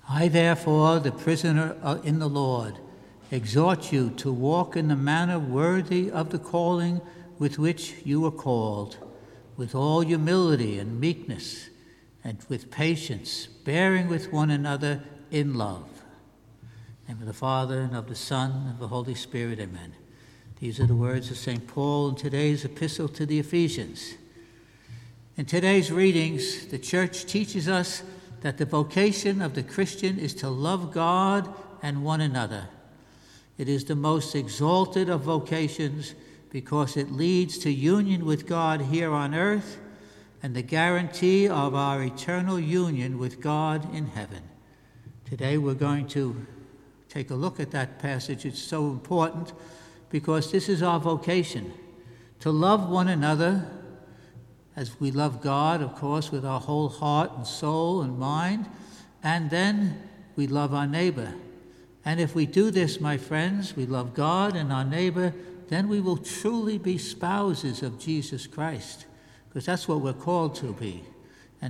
I, therefore, the prisoner in the Lord, exhort you to walk in the manner worthy of the calling with which you were called, with all humility and meekness, and with patience, bearing with one another in love. In the name of the Father, and of the Son, and of the Holy Spirit, amen. These are the words of St. Paul in today's epistle to the Ephesians. In today's readings, the Church teaches us that the vocation of the Christian is to love God and one another. It is the most exalted of vocations because it leads to union with God here on earth and the guarantee of our eternal union with God in heaven. Today we're going to take a look at that passage. It's so important because this is our vocation, to love one another as we love God, of course, with our whole heart and soul and mind, and then we love our neighbor. And if we do this, my friends, we love God and our neighbor, then we will truly be spouses of Jesus Christ, because that's what we're called to be. And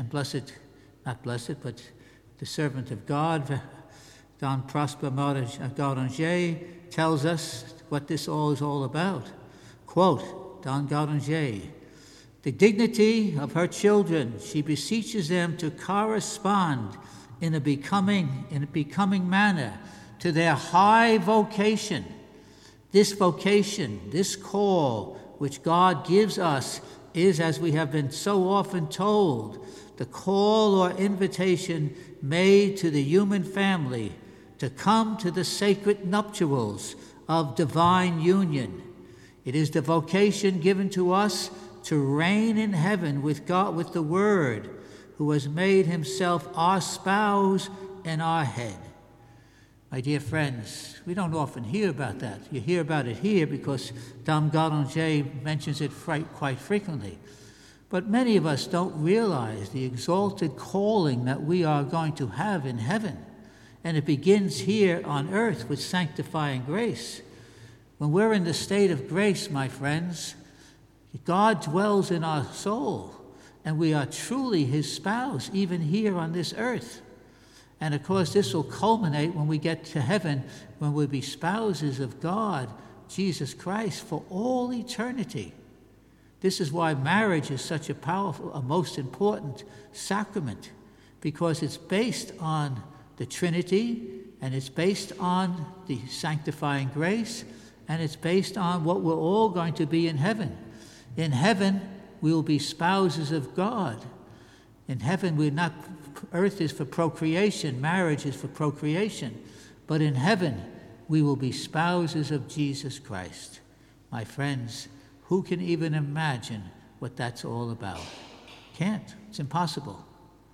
the servant of God, Don Prosper Gaudinger, tells us what this all is all about. Quote, Don Gaudinger, "The dignity of her children, she beseeches them to correspond in a becoming manner to their high vocation. This vocation, this call, which God gives us is, as we have been so often told, the call or invitation made to the human family to come to the sacred nuptials of divine union. It is the vocation given to us to reign in heaven with God, with the Word, who has made himself our spouse and our head." My dear friends, we don't often hear about that. You hear about it here because Dom Gaudinger mentions it quite frequently. But many of us don't realize the exalted calling that we are going to have in heaven. And it begins here on earth with sanctifying grace. When we're in the state of grace, my friends, God dwells in our soul, and we are truly his spouse, even here on this earth. And of course, this will culminate when we get to heaven, when we'll be spouses of God, Jesus Christ, for all eternity. This is why marriage is such a most important sacrament, because it's based on the Trinity, and it's based on the sanctifying grace, and it's based on what we're all going to be in heaven. In heaven, we will be spouses of God. In heaven, earth is for procreation, marriage is for procreation. But in heaven, we will be spouses of Jesus Christ. My friends, who can even imagine what that's all about? Can't. It's impossible.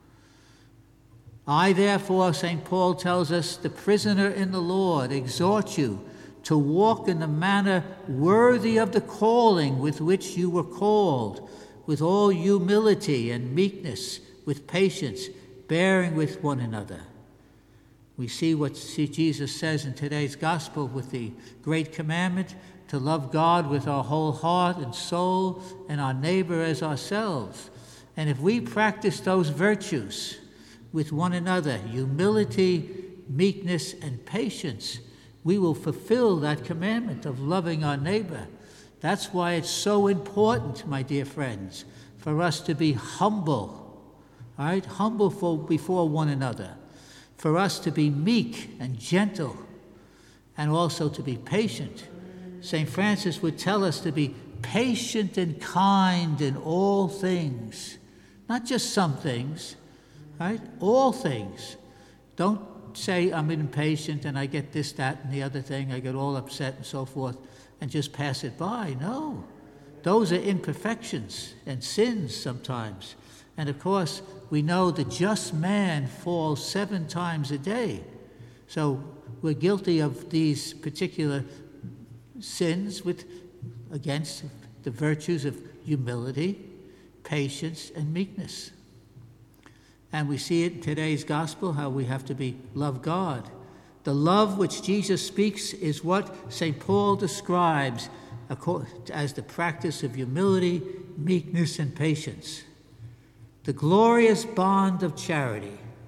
I, therefore, St. Paul tells us, the prisoner in the Lord, exhort you to walk in the manner worthy of the calling with which you were called, with all humility and meekness, with patience, bearing with one another. We see what Jesus says in today's gospel with the great commandment to love God with our whole heart and soul and our neighbor as ourselves. And if we practice those virtues with one another, humility, meekness, and patience, we will fulfill that commandment of loving our neighbor. That's why it's so important, my dear friends, for us to be humble, all right? Humble before one another, for us to be meek and gentle, and also to be patient. St. Francis would tell us to be patient and kind in all things, not just some things, right? All things. Don't say I'm impatient and I get this, that, and the other thing, I get all upset and so forth, and just pass it by. No. Those are imperfections and sins sometimes. And of course, we know the just man falls 7 times a day. So we're guilty of these particular sins against the virtues of humility, patience, and meekness. And we see it in today's gospel, how we have to love God. The love which Jesus speaks is what St. Paul describes as the practice of humility, meekness, and patience. The glorious bond of charity.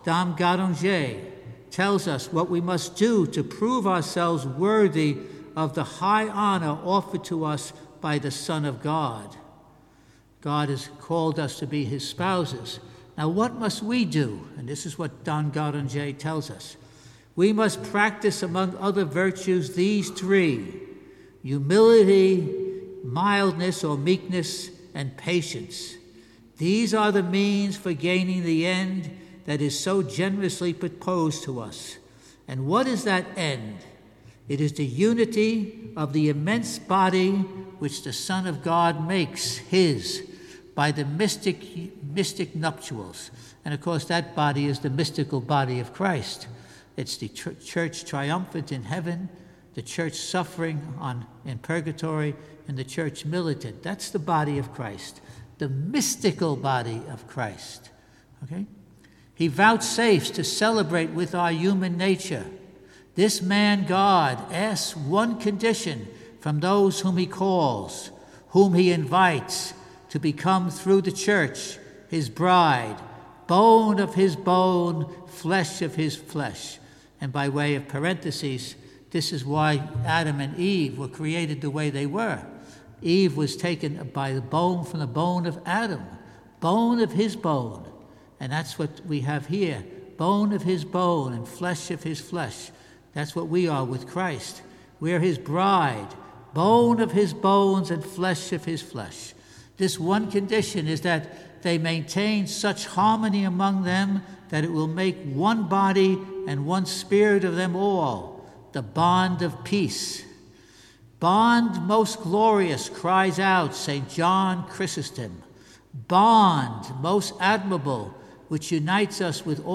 Dom Garanger, tells us what we must do to prove ourselves worthy of the high honor offered to us by the Son of God. God has called us to be his spouses. Now, what must we do? And this is what Don Garanger tells us. We must practice, among other virtues, these three: humility, mildness or meekness, and patience. These are the means for gaining the end that is so generously proposed to us. And what is that end? It is the unity of the immense body which the Son of God makes his by the mystic nuptials. And of course, that body is the mystical body of Christ. It's the church triumphant in heaven, the church suffering in purgatory, and the church militant. That's the body of Christ, the mystical body of Christ. Okay? He vouchsafes to celebrate with our human nature. This man God asks one condition from those whom he calls, whom he invites to become through the church his bride, bone of his bone, flesh of his flesh. And by way of parentheses, this is why Adam and Eve were created the way they were. Eve was taken by the bone from the bone of Adam, bone of his bone. And that's what we have here, bone of his bone and flesh of his flesh. That's what we are with Christ. We are his bride, bone of his bones and flesh of his flesh. This one condition is that they maintain such harmony among them that it will make one body and one spirit of them all, the bond of peace. Bond most glorious, cries out St. John Chrysostom. Bond most admirable, which unites us with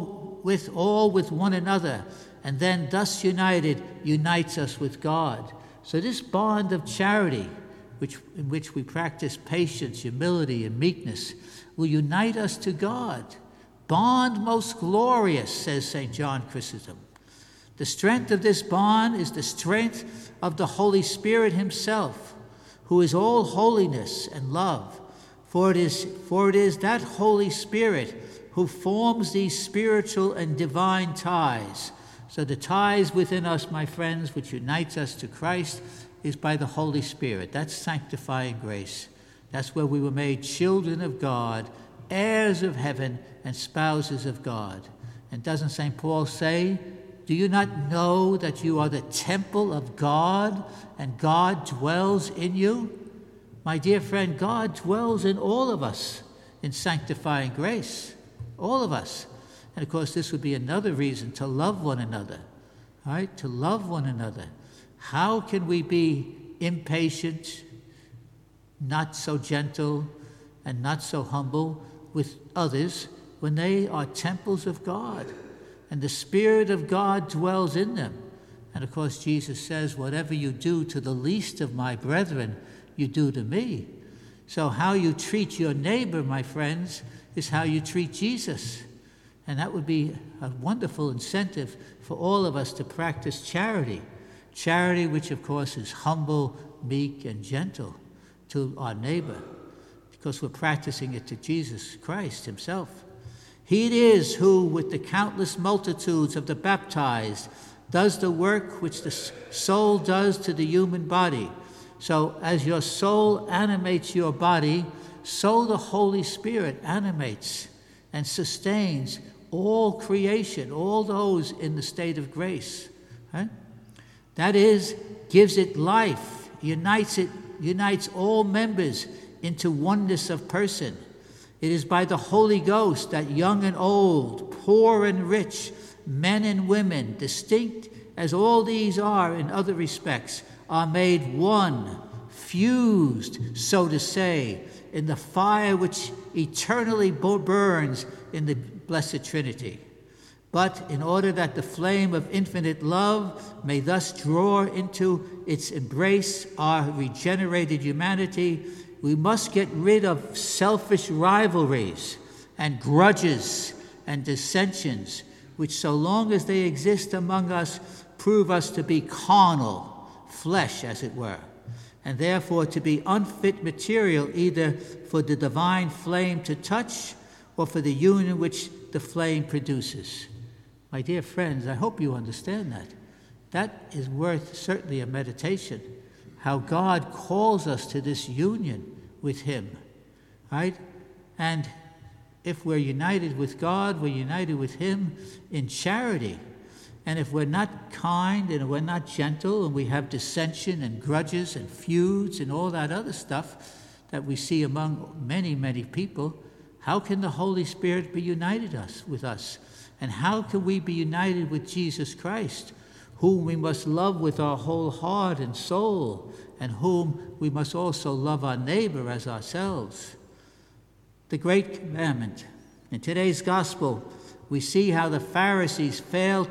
one another, and then thus united unites us with God. So this bond of charity, in which we practice patience, humility, and meekness, will unite us to God. Bond most glorious, says St. John Chrysostom. The strength of this bond is the strength of the Holy Spirit himself, who is all holiness and love. For it is that Holy Spirit who forms these spiritual and divine ties. So the ties within us, my friends, which unites us to Christ, is by the Holy Spirit. That's sanctifying grace. That's where we were made children of God, heirs of heaven, and spouses of God. And doesn't St. Paul say, do you not know that you are the temple of God and God dwells in you? My dear friend, God dwells in all of us in sanctifying grace, all of us. And of course, this would be another reason to love one another, right? To love one another. How can we be impatient, not so gentle, and not so humble with others when they are temples of God and the Spirit of God dwells in them? And of course, Jesus says, whatever you do to the least of my brethren, you do to me. So how you treat your neighbor, my friends, is how you treat Jesus. And that would be a wonderful incentive for all of us to practice charity. Charity, which of course is humble, meek, and gentle to our neighbor, because we're practicing it to Jesus Christ himself. He it is who, with the countless multitudes of the baptized, does the work which the soul does to the human body. So as your soul animates your body, so the Holy Spirit animates and sustains all creation, all those in the state of grace. Right? That is, gives it life, unites all members into oneness of person. It is by the Holy Ghost that young and old, poor and rich, men and women, distinct as all these are in other respects, are made one, fused, so to say, in the fire which eternally burns in the Blessed Trinity. But in order that the flame of infinite love may thus draw into its embrace our regenerated humanity, we must get rid of selfish rivalries and grudges and dissensions, which so long as they exist among us, prove us to be carnal, flesh as it were, and therefore to be unfit material either for the divine flame to touch or for the union which the flame produces. My dear friends, I hope you understand that. That is worth certainly a meditation, how God calls us to this union with him, right? And if we're united with God, we're united with him in charity. And if we're not kind and we're not gentle and we have dissension and grudges and feuds and all that other stuff that we see among many, many people, how can the Holy Spirit be united with us? And how can we be united with Jesus Christ, whom we must love with our whole heart and soul, and whom we must also love our neighbor as ourselves? The great commandment. In today's gospel, we see how the Pharisees fail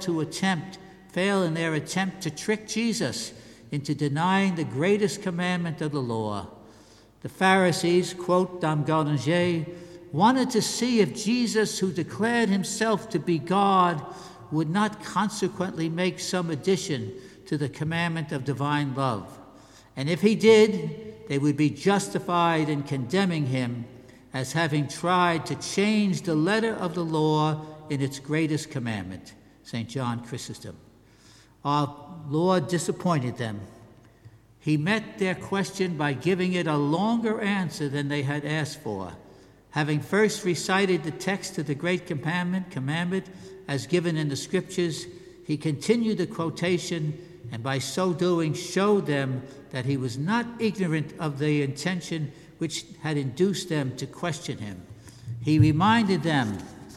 in their attempt to trick Jesus into denying the greatest commandment of the law. The Pharisees, quote Dom Galdinger, wanted to see if Jesus, who declared himself to be God, would not consequently make some addition to the commandment of divine love. And if he did, they would be justified in condemning him as having tried to change the letter of the law in its greatest commandment. St. John Chrysostom. Our Lord disappointed them. He met their question by giving it a longer answer than they had asked for. Having first recited the text of the great commandment as given in the Scriptures, he continued the quotation, and by so doing showed them that he was not ignorant of the intention which had induced them to question him. He reminded them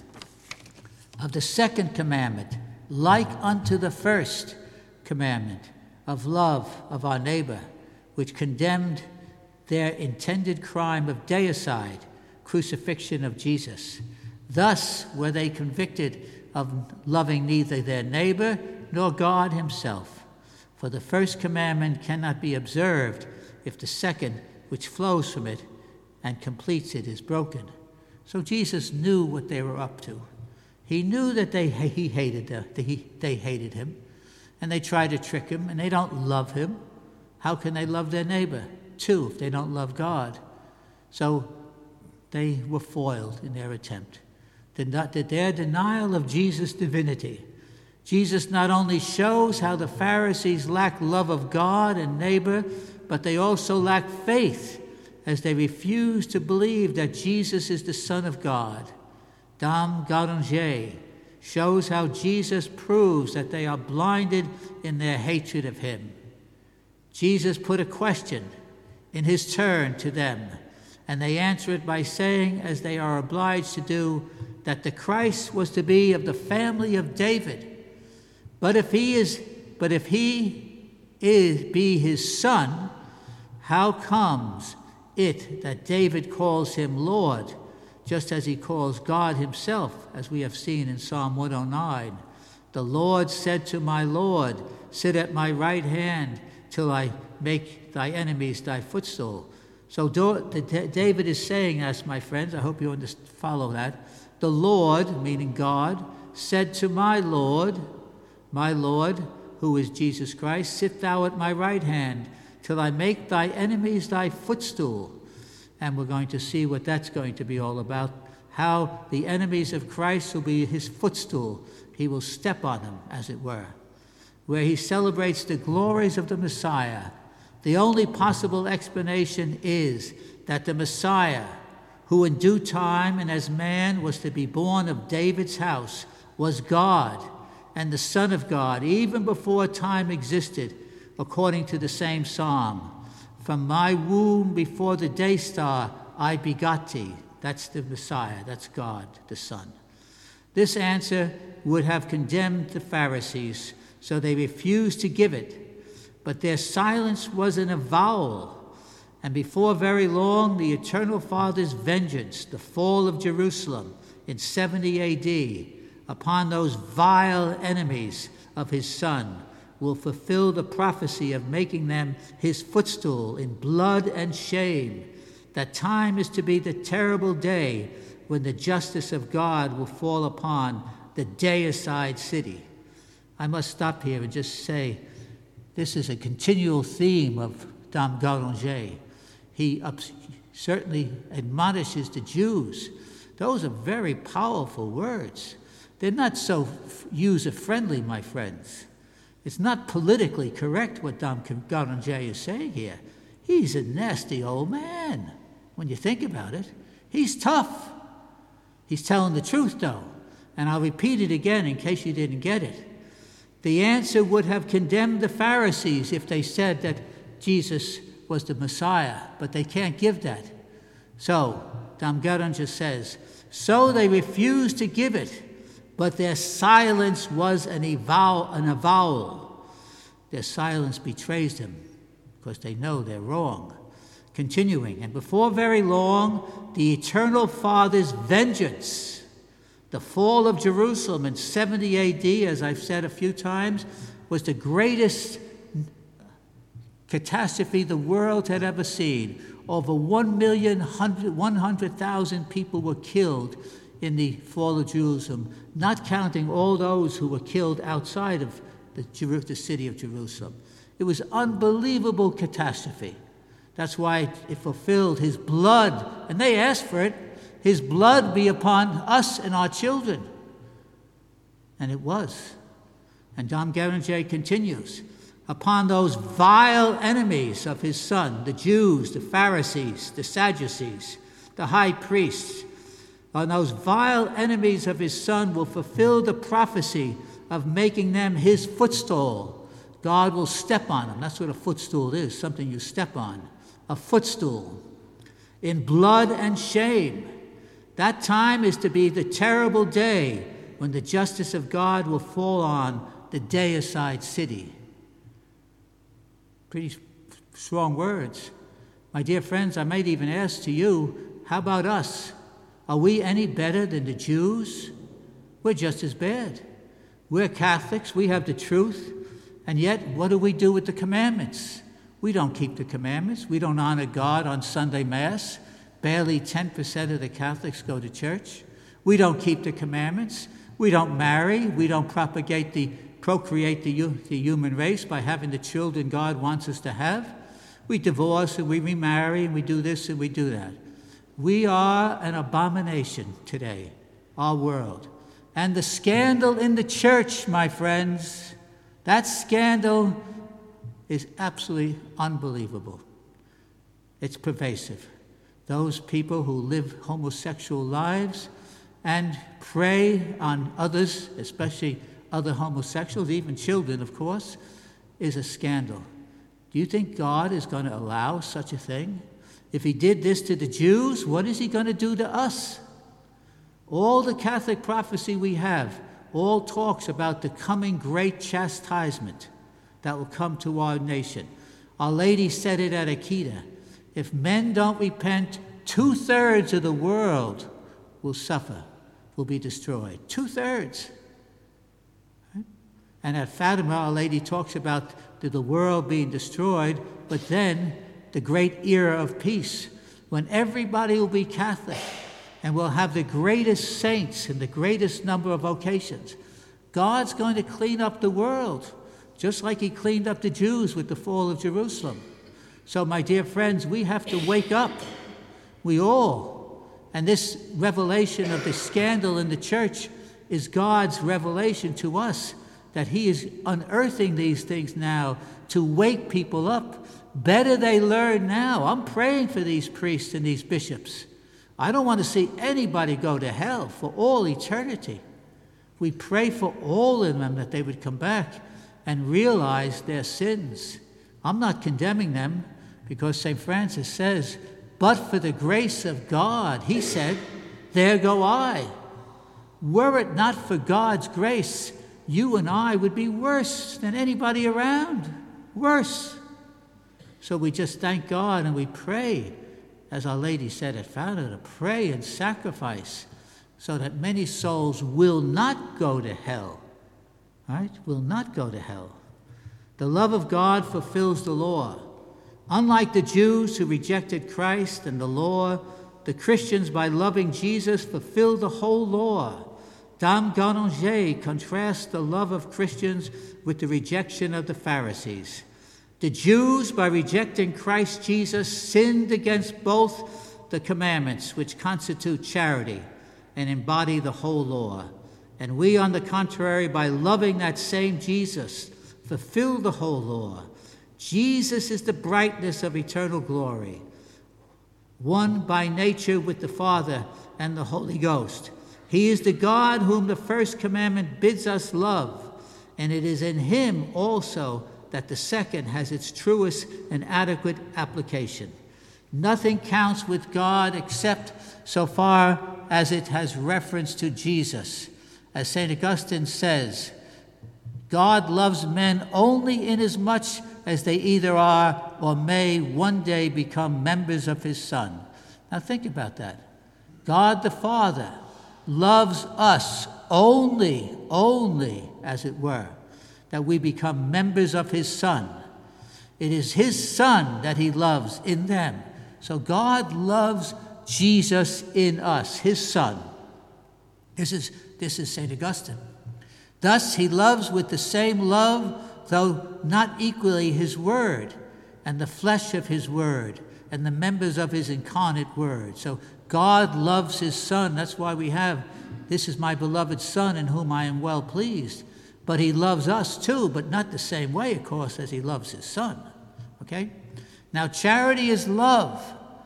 of the second commandment, like unto the first commandment, of love of our neighbor, which condemned their intended crime of deicide, crucifixion of Jesus. Thus were they convicted of loving neither their neighbor nor God himself. For the first commandment cannot be observed if the second, which flows from it and completes it, is broken. So Jesus knew what they were up to. He knew that they hated him, and they tried to trick him, and they don't love him. How can they love their neighbor, too, if they don't love God? So they were foiled in their attempt. Their denial of Jesus' divinity. Jesus not only shows how the Pharisees lack love of God and neighbor, but they also lack faith as they refuse to believe that Jesus is the Son of God. Dom Galdinger shows how Jesus proves that they are blinded in their hatred of him. Jesus put a question in his turn to them, and they answer it by saying, as they are obliged to do, that the Christ was to be of the family of David. But if he be his son, how comes it that David calls him Lord, just as he calls God himself, as we have seen in Psalm 109? The Lord said to my Lord, sit at my right hand till I make thy enemies thy footstool. So David is saying us, my friends, I hope you follow that. The Lord, meaning God, said to my Lord, who is Jesus Christ, sit thou at my right hand till I make thy enemies thy footstool. And we're going to see what that's going to be all about, how the enemies of Christ will be his footstool. He will step on them, as it were. Where he celebrates the glories of the Messiah. The only possible explanation is that the Messiah, who in due time and as man was to be born of David's house, was God and the Son of God, even before time existed, according to the same psalm. From my womb before the day star I begot thee. That's the Messiah, that's God, the Son. This answer would have condemned the Pharisees, so they refused to give it. But their silence was an avowal, and before very long the Eternal Father's vengeance, the fall of Jerusalem in 70 A.D., upon those vile enemies of his Son, will fulfill the prophecy of making them his footstool in blood and shame. That time is to be the terrible day when the justice of God will fall upon the deicide city. I must stop here and just say, this is a continual theme of Dom Galdinger. He certainly admonishes the Jews Those are very powerful words. They're not so user-friendly, my friends. It's not politically correct what Dom Garanger is saying here. He's a nasty old man, when you think about it. He's tough. He's telling the truth, though. And I'll repeat it again in case you didn't get it. The answer would have condemned the Pharisees if they said that Jesus was the Messiah, but they can't give that. So, Dom Garanger says, so they refused to give it, but their silence was an avowal. Their silence betrays them, because they know they're wrong. Continuing, and before very long, the eternal Father's vengeance, the fall of Jerusalem in 70 A.D., as I've said a few times, was the greatest catastrophe the world had ever seen. Over 1,100,000 people were killed in the fall of Jerusalem, not counting all those who were killed outside of the city of Jerusalem. It was an unbelievable catastrophe. That's why it fulfilled his blood, and they asked for it, his blood be upon us and our children. And it was. And Dom Garanger continues, upon those vile enemies of his son, the Jews, the Pharisees, the Sadducees, the high priests, on those vile enemies of his son will fulfill the prophecy of making them his footstool. God will step on them. That's what a footstool is, something you step on. A footstool. In blood and shame. That time is to be the terrible day when the justice of God will fall on the deicide city. Pretty strong words. My dear friends, I might even ask to you, how about us? Are we any better than the Jews? We're just as bad. We're Catholics, we have the truth, and yet what do we do with the commandments? We don't keep the commandments. We don't honor God on Sunday Mass. Barely 10% of the Catholics go to church. We don't keep the commandments. We don't marry. We don't procreate the human race by having the children God wants us to have. We divorce and we remarry and we do this and we do that. We are an abomination today, our world. And the scandal in the church, my friends, that scandal is absolutely unbelievable. It's pervasive. Those people who live homosexual lives and prey on others, especially other homosexuals, even children, of course, is a scandal. Do you think God is going to allow such a thing? If he did this to the Jews, what is he going to do to us? All the Catholic prophecy we have all talks about the coming great chastisement that will come to our nation. Our Lady said it at Akita. If men don't repent, 2/3 of the world will suffer, will be destroyed. 2/3. Right? And at Fatima, Our Lady talks about the world being destroyed, but then the great era of peace, when everybody will be Catholic and we'll have the greatest saints and the greatest number of vocations. God's going to clean up the world, just like he cleaned up the Jews with the fall of Jerusalem. So, my dear friends, we have to wake up. We all. And this revelation of the scandal in the church is God's revelation to us, that he is unearthing these things now to wake people up. Better they learn now. I'm praying for these priests and these bishops. I don't want to see anybody go to hell for all eternity. We pray for all of them that they would come back and realize their sins. I'm not condemning them, because St. Francis says, but for the grace of God, he said, there go I. Were it not for God's grace, you and I would be worse than anybody around. Worse. So we just thank God and we pray, as Our Lady said at Fatima, to pray and sacrifice so that many souls will not go to hell. Right? Will not go to hell. The love of God fulfills the law. Unlike the Jews who rejected Christ and the law, the Christians, by loving Jesus, fulfill the whole law. Dom Garanger contrasts the love of Christians with the rejection of the Pharisees. The Jews, by rejecting Christ Jesus, sinned against both the commandments which constitute charity, and embody the whole law. And we, on the contrary, by loving that same Jesus, fulfill the whole law. Jesus is the brightness of eternal glory, one by nature with the Father and the Holy Ghost. He is the God whom the first commandment bids us love, and it is in him also that the second has its truest and adequate application. Nothing counts with God except so far as it has reference to Jesus. As St. Augustine says, God loves men only inasmuch as they either are or may one day become members of his Son. Now think about that. God the Father loves us only, as it were, that we become members of his Son. It is his Son that he loves in them. So God loves Jesus in us, his Son. This is St. Augustine. Thus he loves with the same love, though not equally, his Word, and the flesh of his Word, and the members of his incarnate Word. So God loves his Son. That's why we have, this is my beloved Son in whom I am well pleased. But he loves us too, but not the same way, of course, as he loves his Son. Okay? Now charity is love.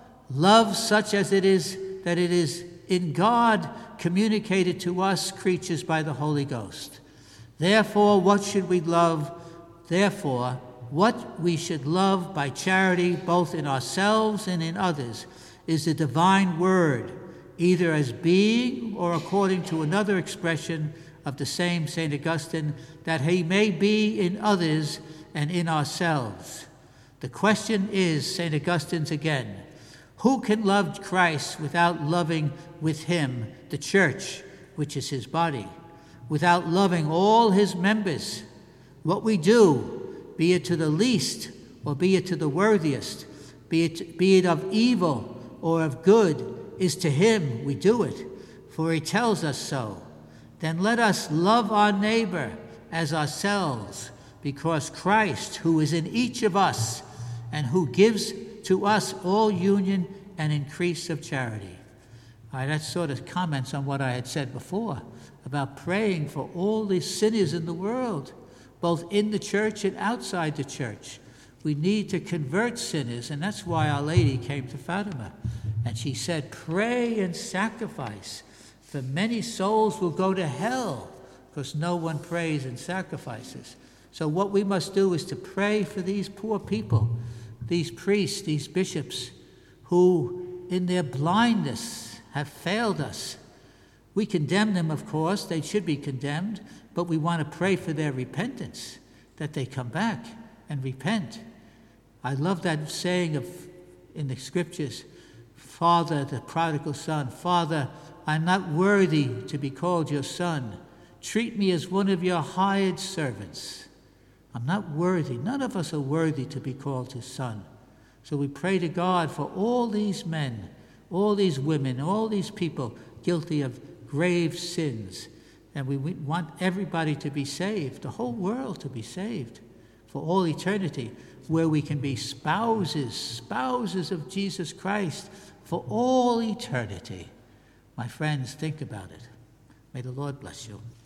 Love such as it is, that it is in God communicated to us creatures by the Holy Ghost. Therefore, what should we love? Therefore, what we should love by charity, both in ourselves and in others, is the divine word, either as being or according to another expression of the same St. Augustine, that he may be in others and in ourselves. The question is, St. Augustine's again, who can love Christ without loving with him the church, which is his body, without loving all his members? What we do, be it to the least or be it to the worthiest, be it of evil or of good, is to him we do it, for he tells us so. Then let us love our neighbor as ourselves, because Christ, who is in each of us, and who gives to us all union and increase of charity. All right, that sort of comments on what I had said before about praying for all the sinners in the world, both in the church and outside the church. We need to convert sinners, and that's why Our Lady came to Fatima. And she said, pray and sacrifice, for many souls will go to hell because no one prays and sacrifices. So what we must do is to pray for these poor people, these priests, these bishops, who in their blindness have failed us. We condemn them, of course, they should be condemned, but we want to pray for their repentance, that they come back and repent. I love that saying in the scriptures, Father, the prodigal son, Father, I'm not worthy to be called your son. Treat me as one of your hired servants. I'm not worthy. None of us are worthy to be called his son. So we pray to God for all these men, all these women, all these people guilty of grave sins. And we want everybody to be saved, the whole world to be saved for all eternity, where we can be spouses of Jesus Christ for all eternity. My friends, think about it. May the Lord bless you.